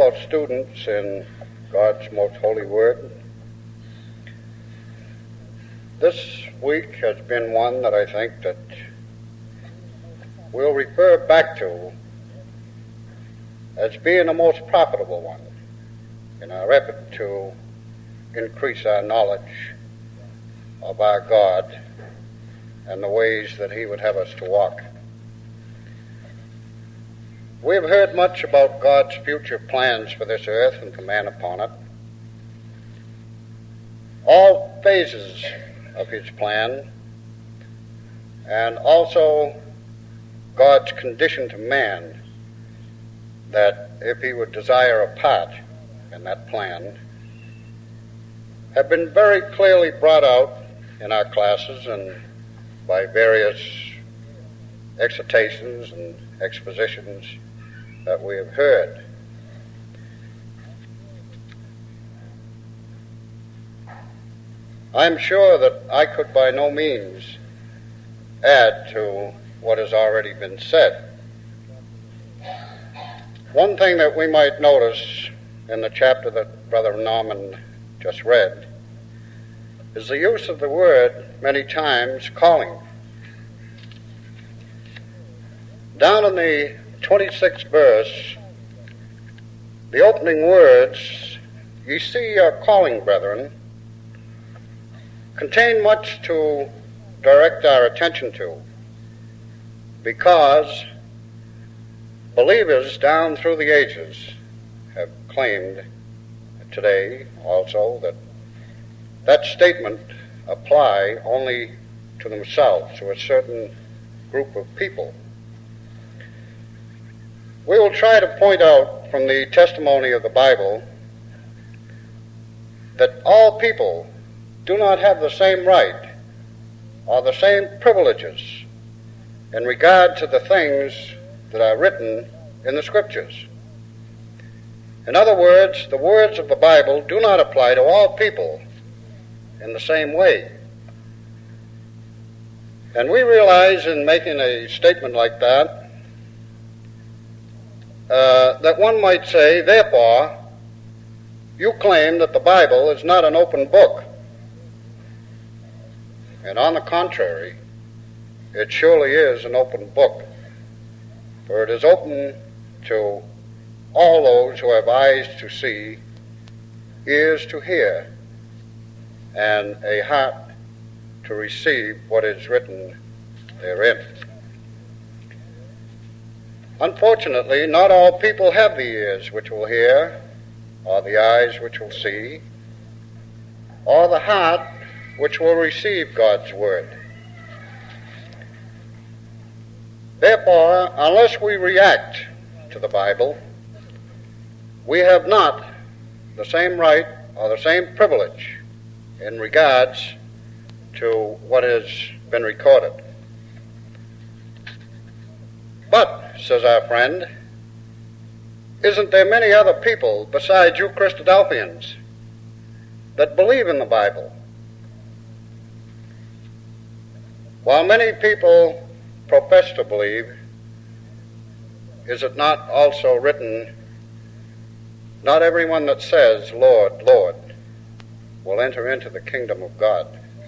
fellow students in God's most holy word, this week has been one that I think that we'll refer back to as being the most profitable one in our effort to increase our knowledge of our God and the ways that He would have us to walk. We have heard much about God's future plans for this earth and for man upon it. All phases of His plan, and also God's condition to man, that if he would desire a part in that plan, have been very clearly brought out in our classes and by various exhortations and expositions that we have heard. I'm sure that I could by no means add to what has already been said. One thing that we might notice in the chapter that Brother Norman just read is the use of the word many times, calling. Down in the 26th verse, the opening words, "Ye see your calling, brethren," contain much to direct our attention to, because believers down through the ages have claimed today also that that statement apply only to themselves, to a certain group of people. We will try to point out from the testimony of the Bible that all people do not have the same right or the same privileges in regard to the things that are written in the Scriptures. In other words, the words of the Bible do not apply to all people in the same way. And we realize in making a statement like that, that one might say, therefore, you claim that the Bible is not an open book. And on the contrary, it surely is an open book, for it is open to all those who have eyes to see, ears to hear, and a heart to receive what is written therein. Unfortunately, not all people have the ears which will hear, or the eyes which will see, or the heart which will receive God's word. Therefore, unless we react to the Bible, we have not the same right or the same privilege in regards to what has been recorded. But, says our friend, isn't there many other people besides you Christadelphians that believe in the Bible? While many people profess to believe, is it not also written, not everyone that says, Lord, Lord, will enter into the kingdom of God?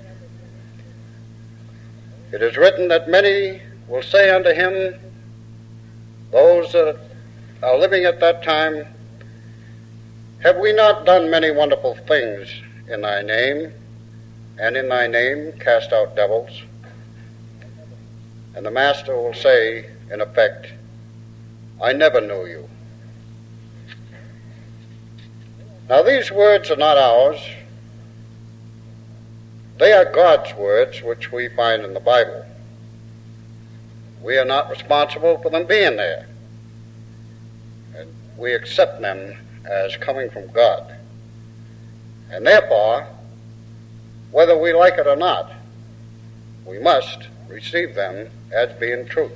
It is written that many will say unto him, those that are living at that time, have we not done many wonderful things in thy name, and in thy name cast out devils? And the master will say, in effect, I never knew you. Now these words are not ours. They are God's words, which we find in the Bible. We are not responsible for them being there. And we accept them as coming from God. And therefore, whether we like it or not, we must receive them as being truth.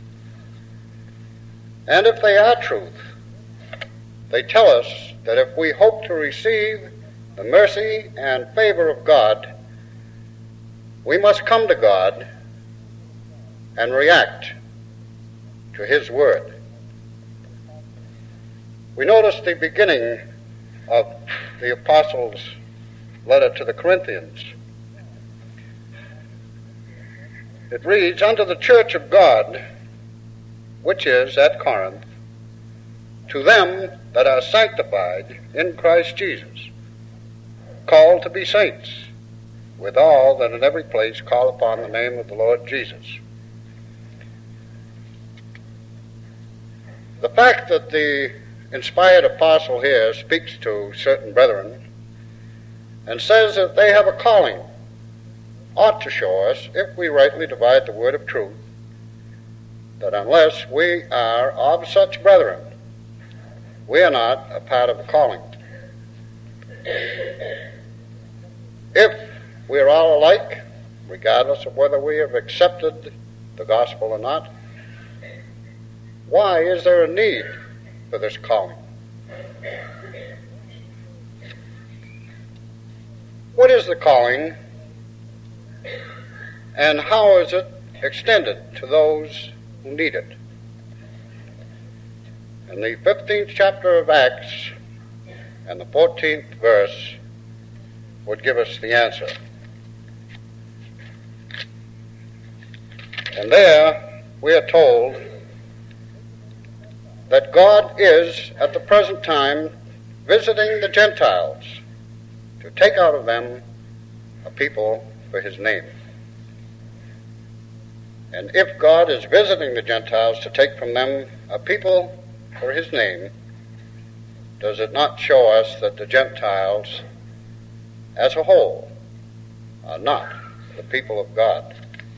And if they are truth, they tell us that if we hope to receive the mercy and favor of God, we must come to God and react to His word. We notice the beginning of the Apostles' letter to the Corinthians. It reads, "Unto the church of God, which is at Corinth, to them that are sanctified in Christ Jesus, called to be saints, with all that in every place call upon the name of the Lord Jesus." The fact that the inspired apostle here speaks to certain brethren and says that they have a calling ought to show us, if we rightly divide the word of truth, that unless we are of such brethren, we are not a part of the calling. If we are all alike, regardless of whether we have accepted the gospel or not, why is there a need for this calling? What is the calling, and how is it extended to those who need it? In the 15th chapter of Acts and the 14th verse would give us the answer. And there we are told that God is at the present time visiting the Gentiles to take out of them a people for his name. And if God is visiting the Gentiles to take from them a people for his name, does it not show us that the Gentiles as a whole are not the people of God?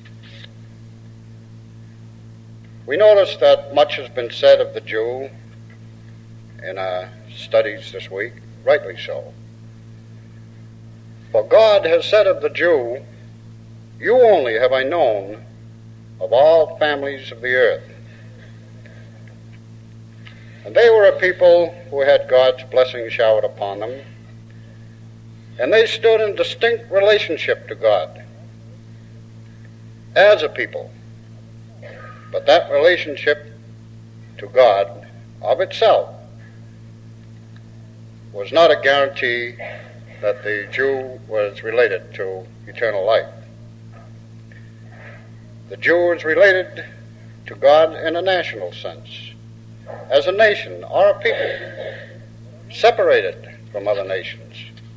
We notice that much has been said of the Jew in our studies this week, rightly so. For God has said of the Jew, "You only have I known of all families of the earth." And they were a people who had God's blessing showered upon them, and they stood in distinct relationship to God as a people. But that relationship to God of itself was not a guarantee that the Jew was related to eternal life. The Jew was related to God in a national sense, as a nation or a people, separated from other nations.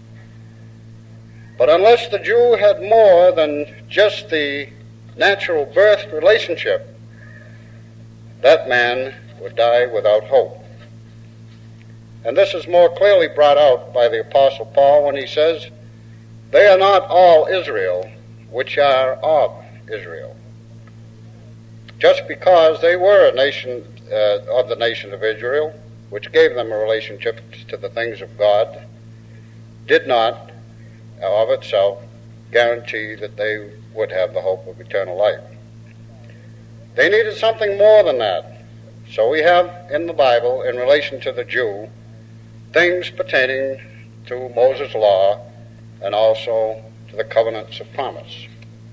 But unless the Jew had more than just the natural birth relationship, that man would die without hope. And this is more clearly brought out by the Apostle Paul when he says, "They are not all Israel which are of Israel." Just because they were a nation of the nation of Israel, which gave them a relationship to the things of God, did not, of itself, guarantee that they would have the hope of eternal life. They needed something more than that. So we have in the Bible, in relation to the Jew, things pertaining to Moses' law and also to the covenants of promise.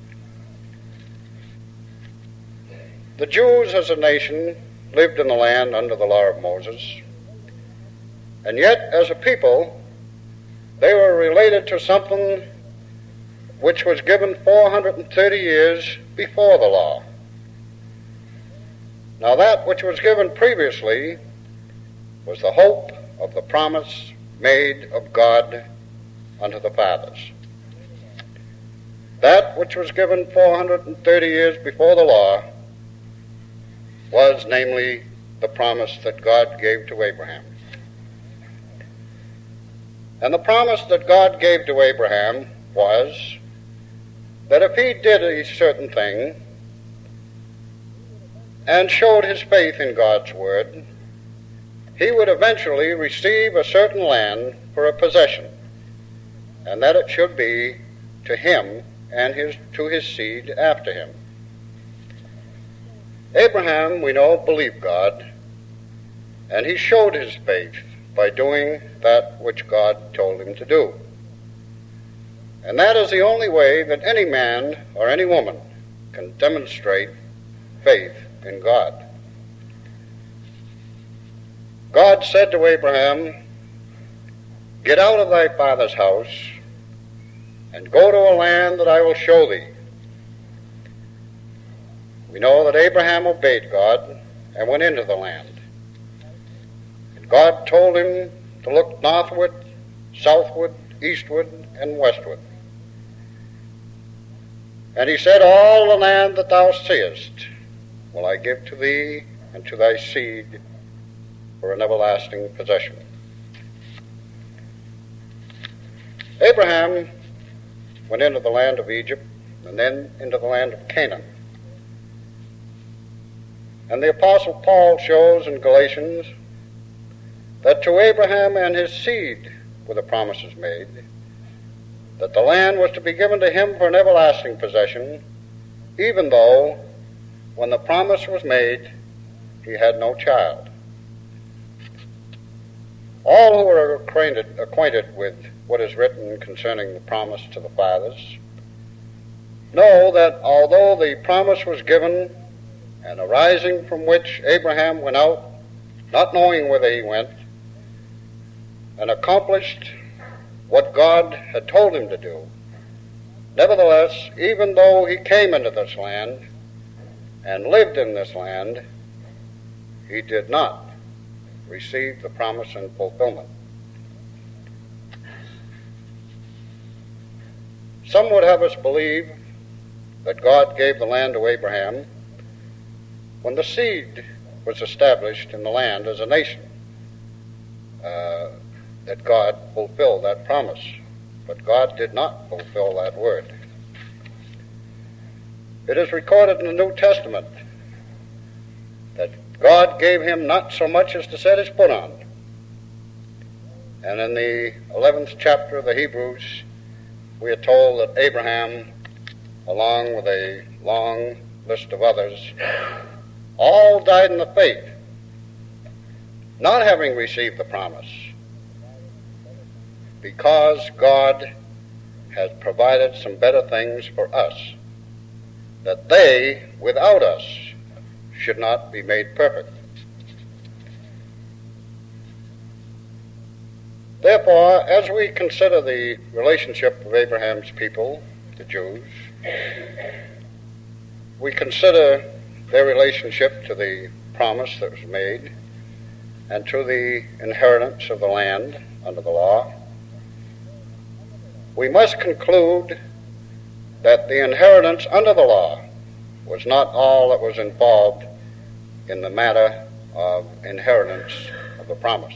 The Jews as a nation lived in the land under the law of Moses, and yet as a people they were related to something which was given 430 years before the law. Now that which was given previously was the hope of the promise made of God unto the fathers. That which was given 430 years before the law was, namely, the promise that God gave to Abraham. And the promise that God gave to Abraham was that if he did a certain thing and showed his faith in God's word, he would eventually receive a certain land for a possession, and that it should be to him and to his seed after him. Abraham, we know, believed God, and he showed his faith by doing that which God told him to do. And that is the only way that any man or any woman can demonstrate faith in God. God said to Abraham, "Get out of thy father's house and go to a land that I will show thee." We know that Abraham obeyed God and went into the land. And God told him to look northward, southward, eastward, and westward. And he said, "All the land that thou seest will I give to thee and to thy seed for an everlasting possession." Abraham went into the land of Egypt and then into the land of Canaan. And the Apostle Paul shows in Galatians that to Abraham and his seed were the promises made, that the land was to be given to him for an everlasting possession, even though, when the promise was made, he had no child. All who are acquainted with what is written concerning the promise to the fathers know that although the promise was given, and arising from which Abraham went out, not knowing whither he went, and accomplished what God had told him to do, nevertheless, even though he came into this land and lived in this land, he did not receive the promise and fulfillment. Some would have us believe that God gave the land to Abraham when the seed was established in the land as a nation, that God fulfilled that promise. But God did not fulfill that word. It is recorded in the New Testament that God gave him not so much as to set his foot on. And in the 11th chapter of the Hebrews, we are told that Abraham, along with a long list of others, all died in the faith, not having received the promise, because God has provided some better things for us, that they, without us, should not be made perfect. Therefore, as we consider the relationship of Abraham's people, the Jews, we consider their relationship to the promise that was made and to the inheritance of the land under the law, we must conclude that the inheritance under the law was not all that was involved in the matter of inheritance of the promise.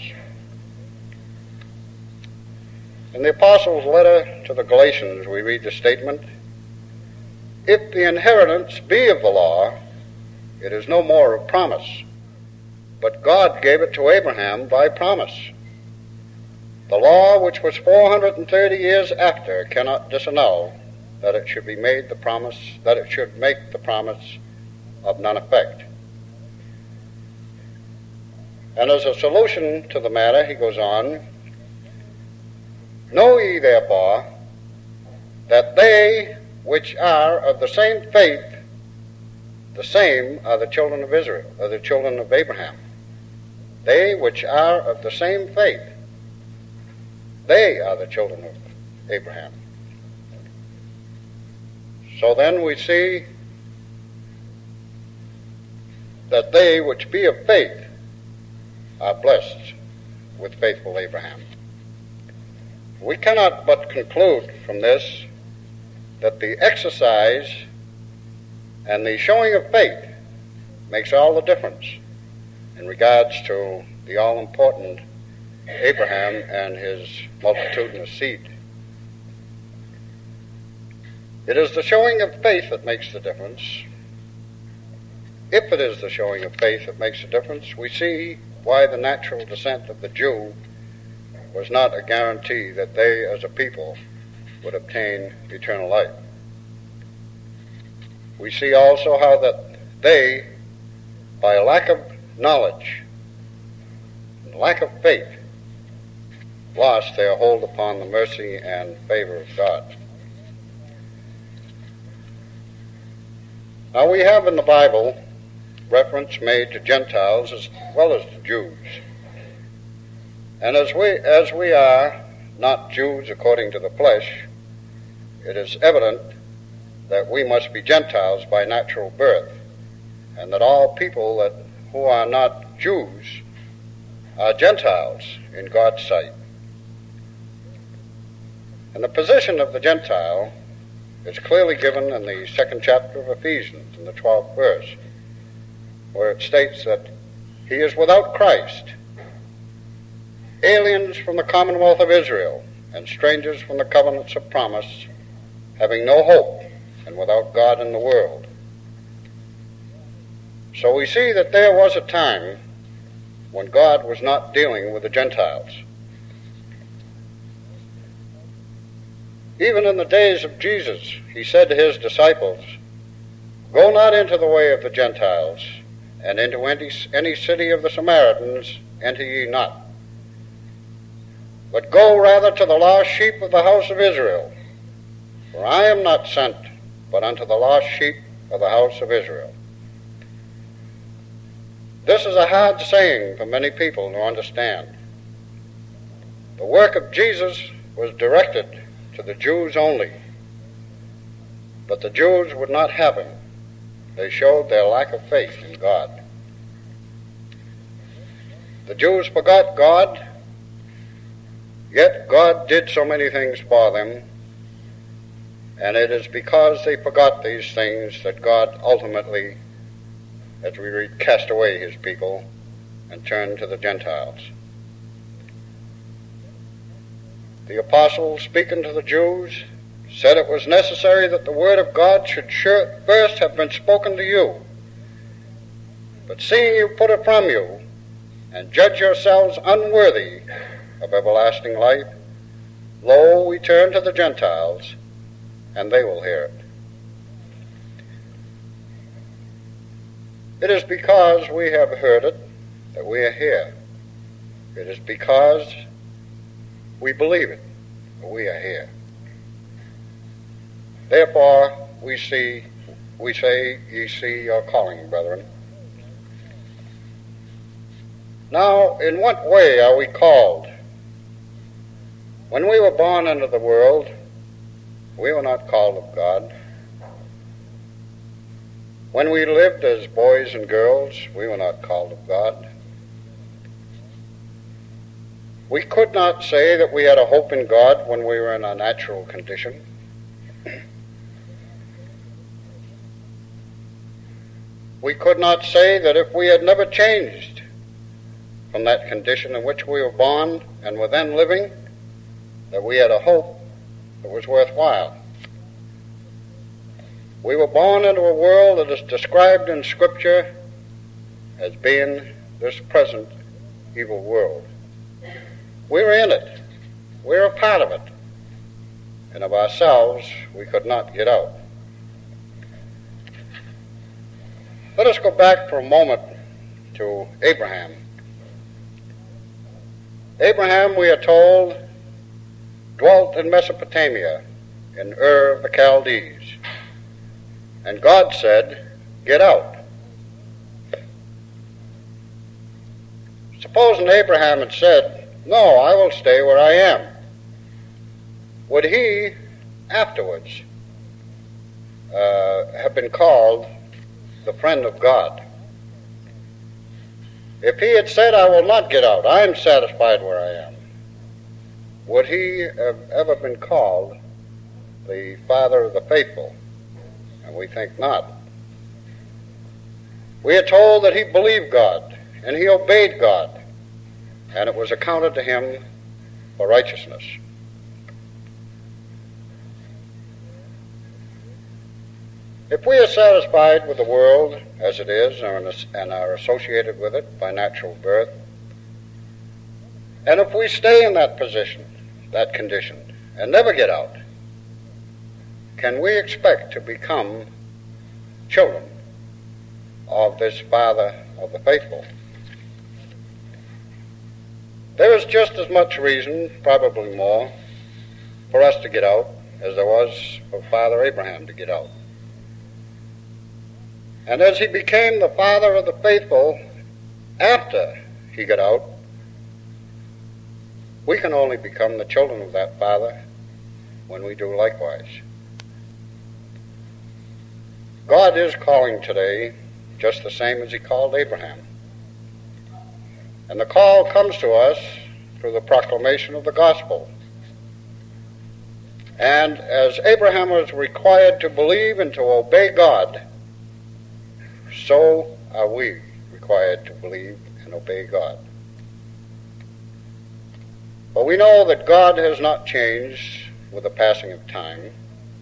In the Apostles' letter to the Galatians, we read the statement, "If the inheritance be of the law, it is no more of promise, but God gave it to Abraham by promise. The law, which was 430 years after, cannot disannul that it should be made the promise, that it should make the promise of none effect." And as a solution to the matter, he goes on, "Know ye therefore that they which are of the same faith, the same are the children of Israel, or the children of Abraham. They which are of the same faith, they are the children of Abraham." So then we see that they which be of faith are blessed with faithful Abraham. We cannot but conclude from this that the exercise and the showing of faith makes all the difference in regards to the all-important Abraham and his multitudinous seed. It is the showing of faith that makes the difference. If it is the showing of faith that makes the difference, we see why the natural descent of the Jew was not a guarantee that they as a people would obtain eternal life. We see also how that they, by a lack of knowledge and lack of faith, lost their hold upon the mercy and favor of God. Now we have in the Bible reference made to Gentiles as well as to Jews. And as we are not Jews according to the flesh, it is evident that we must be Gentiles by natural birth, and that all people who are not Jews are Gentiles in God's sight. And the position of the Gentile is clearly given in the 2nd chapter of Ephesians, in the 12th verse, where it states that he is without Christ, aliens from the commonwealth of Israel, and strangers from the covenants of promise, having no hope, and without God in the world. So we see that there was a time when God was not dealing with the Gentiles. Even in the days of Jesus, he said to his disciples, "Go not into the way of the Gentiles, and into any city of the Samaritans enter ye not, but go rather to the lost sheep of the house of Israel. For I am not sent but unto the lost sheep of the house of Israel." This is a hard saying for many people to understand. The work of Jesus was directed to the Jews only, but the Jews would not have him. They showed their lack of faith in God. The Jews forgot God, yet God did so many things for them, and it is because they forgot these things that God ultimately, as we read, cast away his people and turned to the Gentiles. The apostles, speaking to the Jews, said it was necessary that the word of God should first have been spoken to you. But seeing you put it from you, and judge yourselves unworthy of everlasting life, lo, we turn to the Gentiles, and they will hear it. It is because we have heard it that we are here. It is because we believe it that we are here. Therefore, we say, ye see your calling, brethren. Now, in what way are we called? When we were born into the world, we were not called of God. When we lived as boys and girls, we were not called of God. We could not say that we had a hope in God when we were in our natural condition. We could not say that if we had never changed from that condition in which we were born and were then living, that we had a hope that was worthwhile. We were born into a world that is described in Scripture as being this present evil world. We're in it. We're a part of it. And of ourselves, we could not get out. Let us go back for a moment to Abraham. Abraham, we are told, dwelt in Mesopotamia, in Ur of the Chaldees. And God said, "Get out." Supposing Abraham had said, "No, I will stay where I am," would he afterwards have been called the friend of God? If he had said, "I will not get out, I am satisfied where I am," would he have ever been called the father of the faithful? And we think not. We are told that he believed God and he obeyed God, and it was accounted to him for righteousness. If we are satisfied with the world as it is and are associated with it by natural birth, and if we stay in that position, that condition, and never get out, can we expect to become children of this Father of the faithful? There is just as much reason, probably more, for us to get out as there was for Father Abraham to get out. And as he became the father of the faithful after he got out, We can only become the children of that Father when we do likewise. God is calling today just the same as he called Abraham. And the call comes to us through the proclamation of the gospel. And as Abraham was required to believe and to obey God, so are we required to believe and obey God. But we know that God has not changed with the passing of time.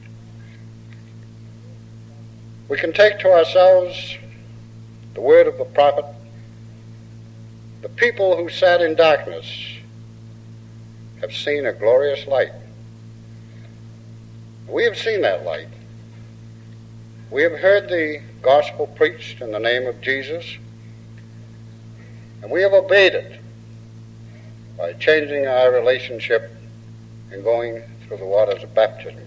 We can take to ourselves the word of the prophet. The people who sat in darkness have seen a glorious light. We have seen that light. We have heard the gospel preached in the name of Jesus, and we have obeyed it by changing our relationship and going through the waters of baptism.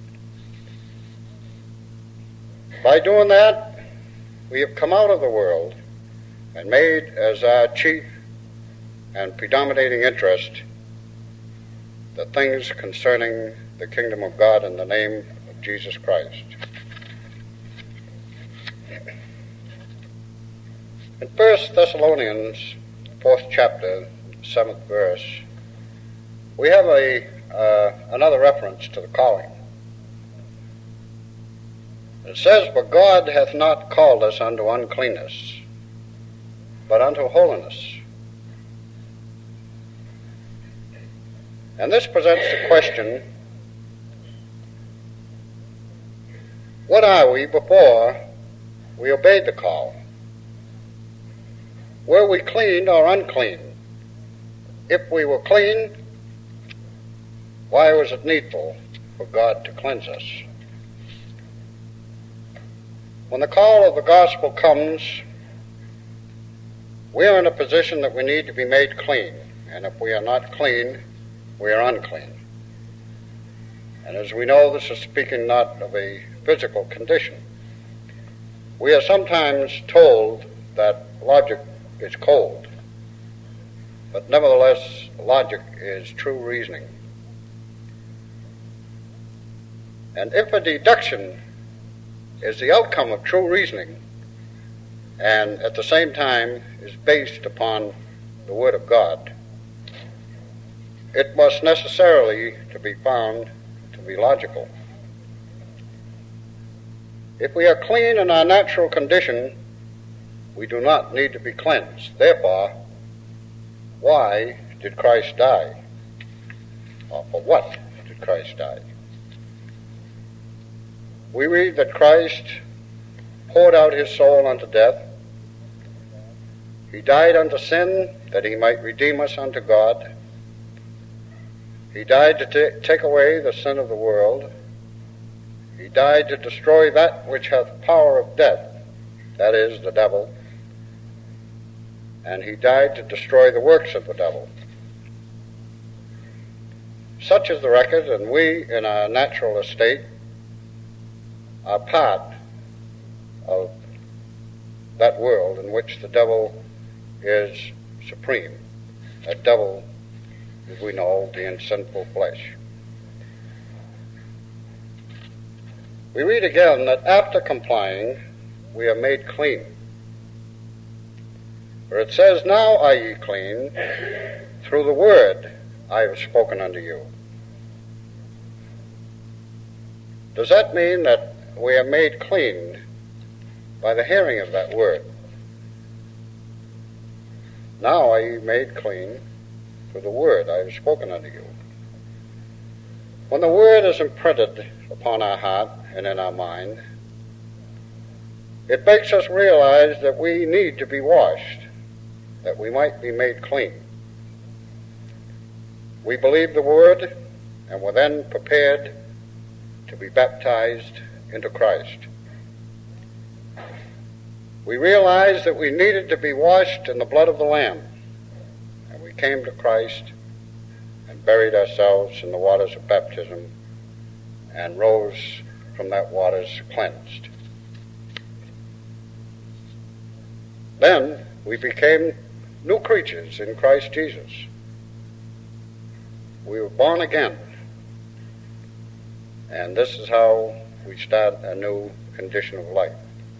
By doing that, we have come out of the world and made as our chief and predominating interest the things concerning the kingdom of God in the name of Jesus Christ. In 1 Thessalonians, 4th chapter, 7th verse, we have another reference to the calling. It says, "For God hath not called us unto uncleanness, but unto holiness." And this presents the question, what are we before we obeyed the call? Were we clean or unclean? If we were clean, why was it needful for God to cleanse us? When the call of the gospel comes, we are in a position that we need to be made clean. And if we are not clean, we are unclean. And as we know, this is speaking not of a physical condition. We are sometimes told that logic is cold, but nevertheless, logic is true reasoning. And if a deduction is the outcome of true reasoning, and at the same time is based upon the Word of God, it must necessarily to be found to be logical. If we are clean in our natural condition, we do not need to be cleansed. Therefore, why did Christ die? Or for what did Christ die? We read that Christ poured out his soul unto death. He died unto sin that he might redeem us unto God. He died to take away the sin of the world. He died to destroy that which hath power of death, that is, the devil. And he died to destroy the works of the devil. Such is the record, and we, in our natural estate, are part of that world in which the devil is supreme. That devil, as we know, being sinful flesh. We read again that after complying, we are made clean. For it says, "Now are ye clean through the word I have spoken unto you." Does that mean that we are made clean by the hearing of that word? Now are ye made clean through the word I have spoken unto you. When the word is imprinted upon our heart and in our mind, it makes us realize that we need to be washed, that we might be made clean. We believe the word and were then prepared to be baptized into Christ. We realized that we needed to be washed in the blood of the Lamb, and we came to Christ and buried ourselves in the waters of baptism and rose from that waters cleansed. Then we became new creatures in Christ Jesus. we were born again. And this is how we start a new condition of life.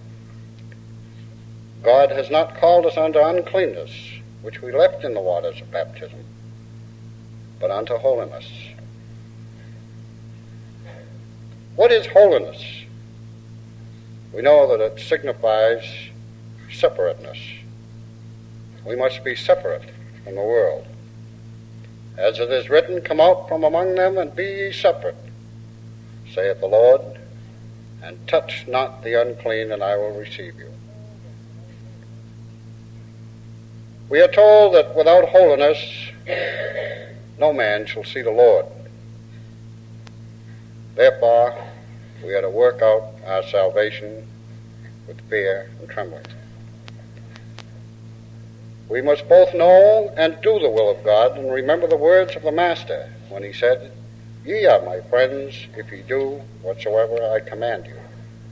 God has not called us unto uncleanness, which we left in the waters of baptism, but unto holiness. What is holiness? We know that it signifies separateness. We must be separate from the world. As it is written, come out from among them and be ye separate, saith the Lord, and touch not the unclean, and I will receive you. We are told that without holiness, no man shall see the Lord. Therefore, we are to work out our salvation with fear and trembling. We must both know and do the will of God, and remember the words of the Master when he said, Ye are my friends if ye do whatsoever I command you.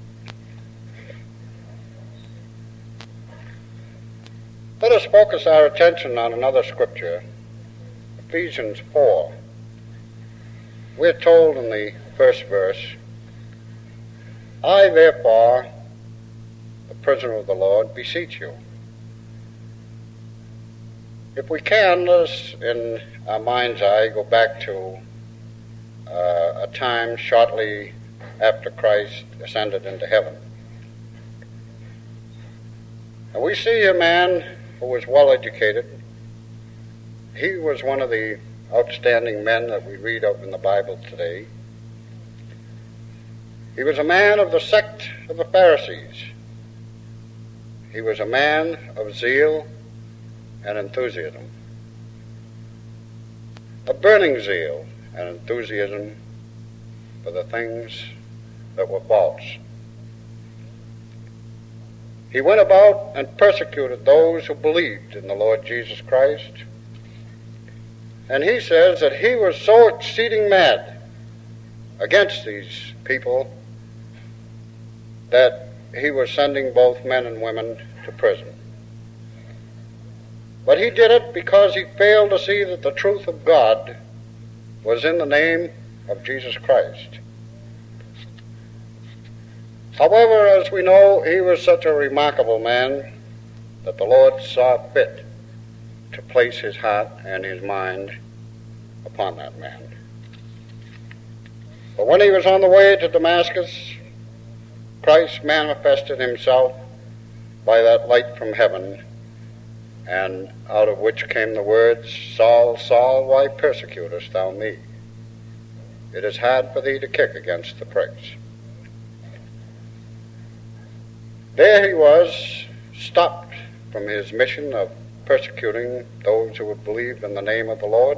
Let us focus our attention on another scripture, Ephesians 4. We're told in the first verse, I therefore, the prisoner of the Lord, beseech you. If we can, let us, in our mind's eye, go back to a time shortly after Christ ascended into heaven. And we see a man who was well educated. He was one of the outstanding men that we read of in the Bible today. He was a man of the sect of the Pharisees. He was a man of zeal and enthusiasm. A burning zeal and enthusiasm for the things that were false. He went about and persecuted those who believed in the Lord Jesus Christ. And he says that he was so exceeding mad against these people that he was sending both men and women to prison. But he did it because he failed to see that the truth of God was in the name of Jesus Christ. However, as we know, he was such a remarkable man that the Lord saw fit to place his heart and his mind upon that man. But when he was on the way to Damascus, Christ manifested himself by that light from heaven, and out of which came the words, Saul, Saul, why persecutest thou me? It is hard for thee to kick against the pricks. There he was, stopped from his mission of persecuting those who would believe in the name of the Lord.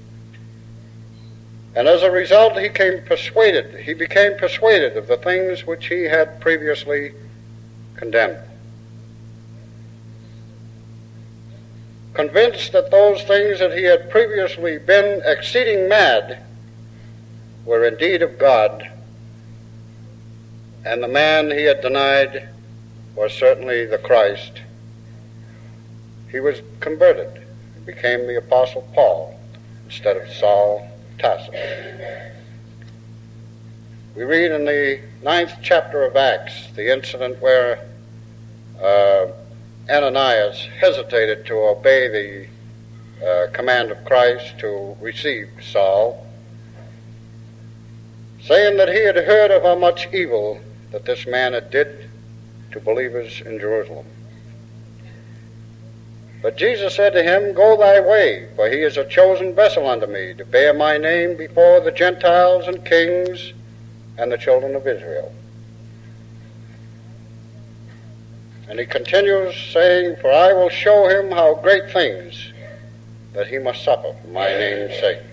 And as a result, he became persuaded of the things which he had previously condemned. Convinced that those things that he had previously been exceeding mad were indeed of God, and the man he had denied was certainly the Christ, he was converted. He became the Apostle Paul instead of Saul Tarsus. We read in the 9th chapter of Acts the incident where Ananias hesitated to obey the command of Christ to receive Saul, saying that he had heard of how much evil that this man had did to believers in Jerusalem. But Jesus said to him, Go thy way, for he is a chosen vessel unto me, to bear my name before the Gentiles and kings and the children of Israel. And he continues saying, For I will show him how great things that he must suffer for my name's sake.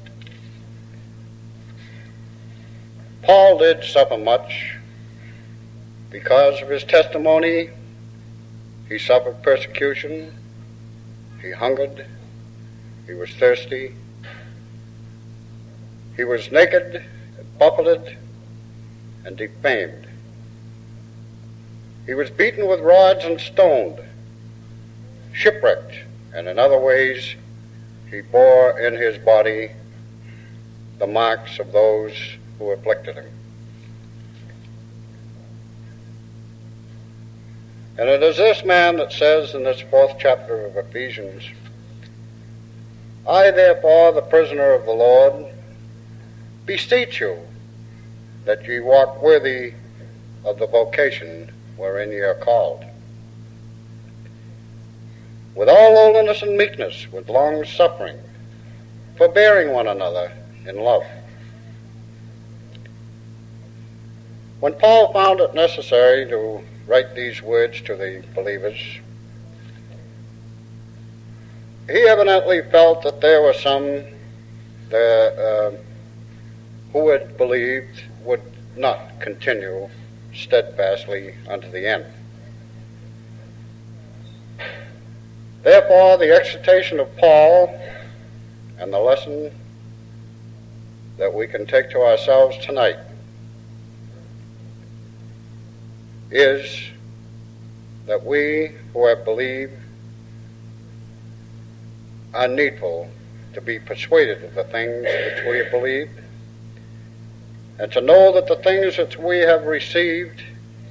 Paul did suffer much. Because of his testimony, he suffered persecution, he hungered, he was thirsty, he was naked, buffeted, and defamed. He was beaten with rods and stoned, shipwrecked, and in other ways he bore in his body the marks of those who afflicted him. And it is this man that says in this 4th chapter of Ephesians, I therefore, the prisoner of the Lord, beseech you that ye walk worthy of the vocation wherein ye are called, with all lowliness and meekness, with long suffering, forbearing one another in love. When Paul found it necessary to write these words to the believers, he evidently felt that there were some who had believed would not continue steadfastly unto the end. Therefore, the exhortation of Paul and the lesson that we can take to ourselves tonight is that we who have believed are needful to be persuaded of the things which we have believed, and to know that the things that we have received,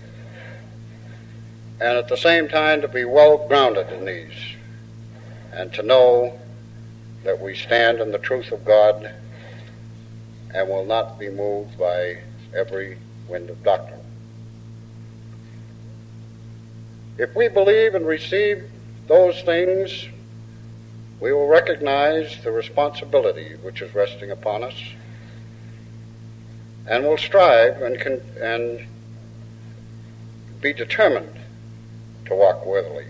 and at the same time to be well grounded in these, and to know that we stand in the truth of God and will not be moved by every wind of doctrine. If we believe and receive those things, we will recognize the responsibility which is resting upon us, and will strive and be determined to walk worthily.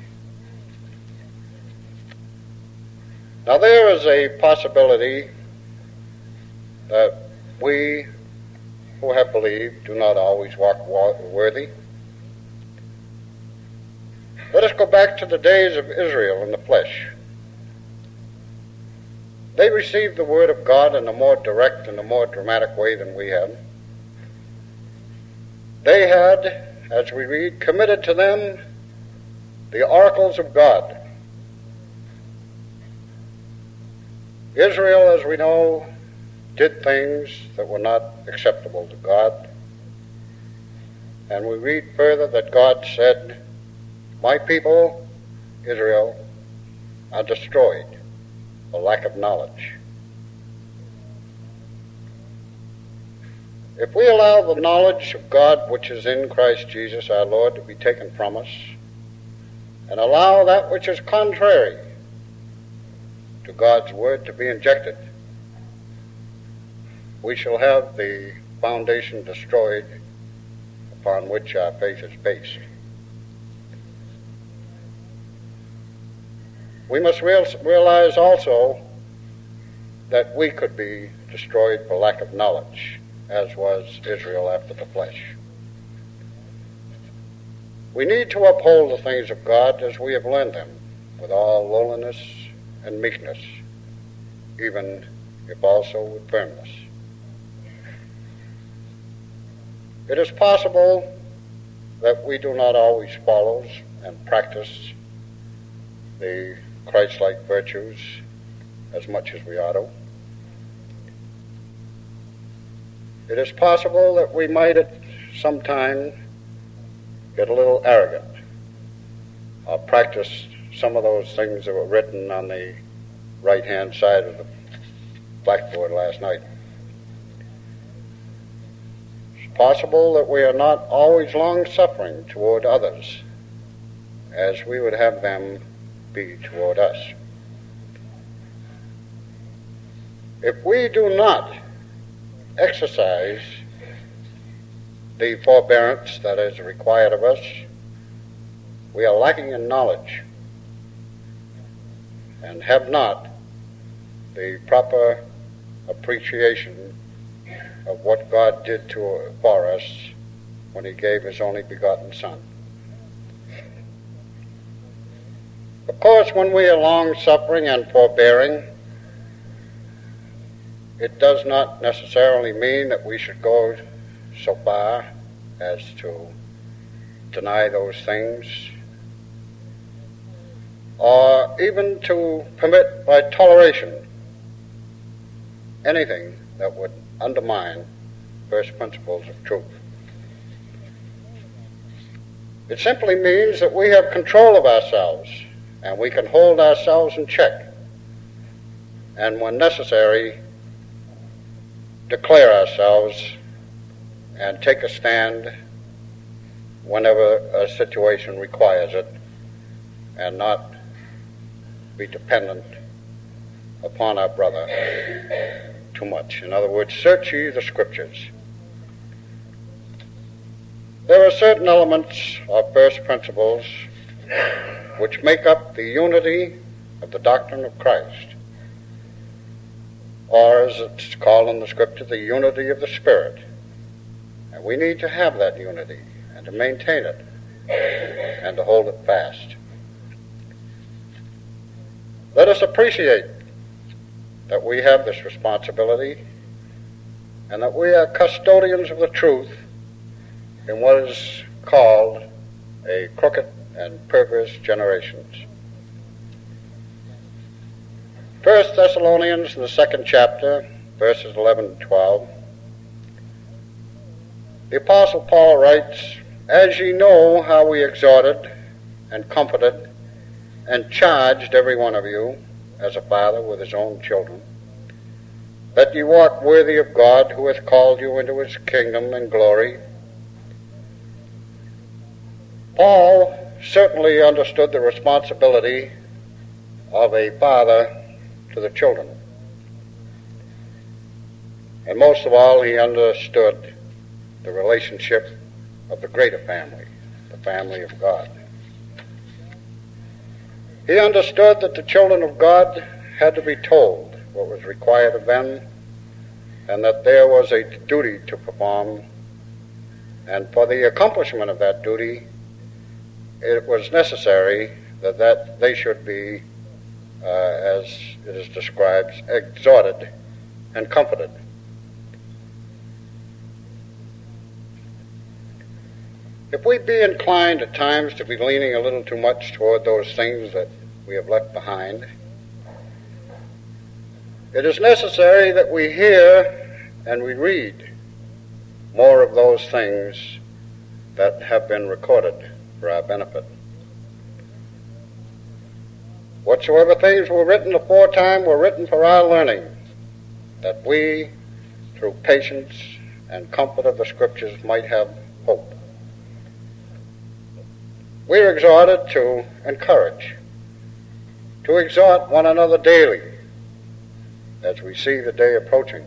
Now, there is a possibility that we who have believed do not always walk worthy. Let us go back to the days of Israel in the flesh. They received the word of God in a more direct and a more dramatic way than we have. They had, as we read, committed to them the oracles of God. Israel, as we know, did things that were not acceptable to God. And we read further that God said, my people, Israel, are destroyed for lack of knowledge. If we allow the knowledge of God which is in Christ Jesus our Lord to be taken from us, and allow that which is contrary to God's word to be injected, we shall have the foundation destroyed upon which our faith is based. We must realize also that we could be destroyed for lack of knowledge, as was Israel after the flesh. We need to uphold the things of God as we have learned them, with all lowliness and meekness, even if also with firmness. It is possible that we do not always follow and practice the Christ-like virtues as much as we ought to. It is possible that we might at some time get a little arrogant or practice some of those things that were written on the right-hand side of the blackboard last night. It's possible that we are not always long-suffering toward others as we would have them be toward us. If we do not exercise the forbearance that is required of us, we are lacking in knowledge and have not the proper appreciation of what God did for us when he gave his only begotten Son. Of course, when we are long-suffering and forbearing, it does not necessarily mean that we should go so far as to deny those things, or even to permit by toleration anything that would undermine first principles of truth. It simply means that we have control of ourselves and we can hold ourselves in check, and when necessary, declare ourselves and take a stand whenever a situation requires it, and not be dependent upon our brother too much. In other words, search ye the Scriptures. There are certain elements of first principles which make up the unity of the doctrine of Christ, or as it's called in the Scripture, the unity of the Spirit. And we need to have that unity and to maintain it and to hold it fast. Let us appreciate that we have this responsibility and that we are custodians of the truth in what is called a crooked and perverse generations. 1 Thessalonians, in the 2nd chapter, verses 11 and 12, the Apostle Paul writes, "As ye know how we exhorted and comforted and charged every one of you, as a father with his own children, that ye walk worthy of God, who hath called you into his kingdom and glory." Paul certainly understood the responsibility of a father to the children. And most of all, he understood the relationship of the greater family, the family of God. He understood that the children of God had to be told what was required of them, and that there was a duty to perform, and for the accomplishment of that duty, it was necessary that they should be, as it is described, exhorted and comforted. If we be inclined at times to be leaning a little too much toward those things that we have left behind, it is necessary that we hear and we read more of those things that have been recorded for our benefit. Whatsoever things were written aforetime were written for our learning, that we, through patience and comfort of the Scriptures, might have hope. We are exhorted to encourage, to exhort one another daily as we see the day approaching.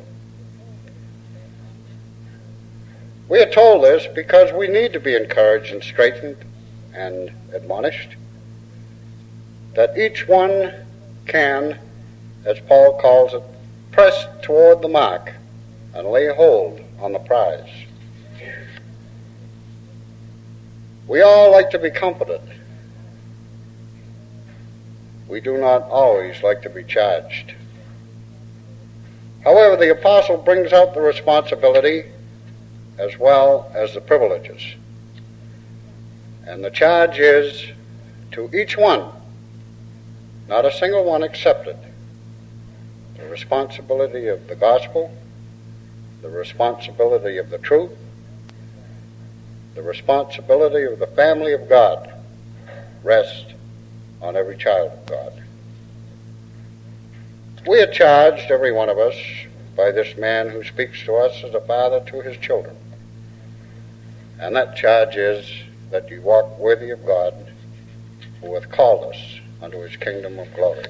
We are told this because we need to be encouraged and strengthened and admonished, that each one can, as Paul calls it, press toward the mark and lay hold on the prize. We all like to be comforted. We do not always like to be charged. However, the apostle brings out the responsibility as well as the privileges. And the charge is to each one, not a single one excepted, the responsibility of the gospel, the responsibility of the truth, the responsibility of the family of God rest on every child of God. We are charged, every one of us, by this man who speaks to us as a father to his children. And that charge is that you walk worthy of God, who hath called us unto his kingdom of glory.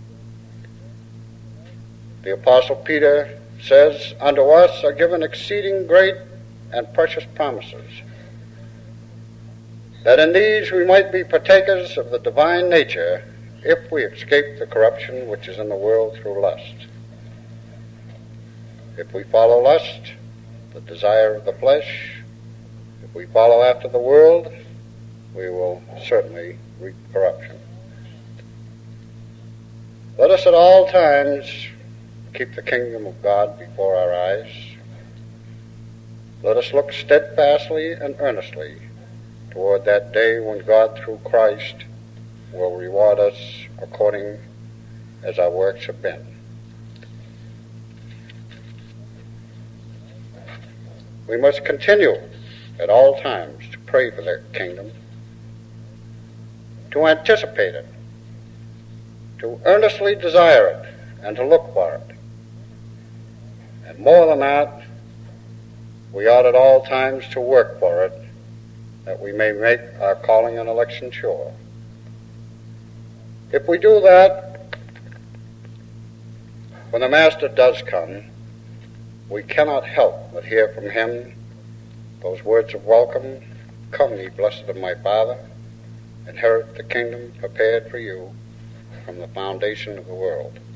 The Apostle Peter says, "Unto us are given exceeding great and precious promises, that in these we might be partakers of the divine nature, if we escape the corruption which is in the world through lust." If we follow lust, the desire of the flesh, if we follow after the world, we will certainly reap corruption. Let us at all times keep the kingdom of God before our eyes. Let us look steadfastly and earnestly toward that day when God, through Christ, will reward us according as our works have been. We must continue at all times to pray for their kingdom, to anticipate it, to earnestly desire it, and to look for it. And more than that, we ought at all times to work for it, that we may make our calling and election sure. If we do that, when the Master does come, we cannot help but hear from him those words of welcome, "Come, ye blessed of my Father, inherit the kingdom prepared for you from the foundation of the world."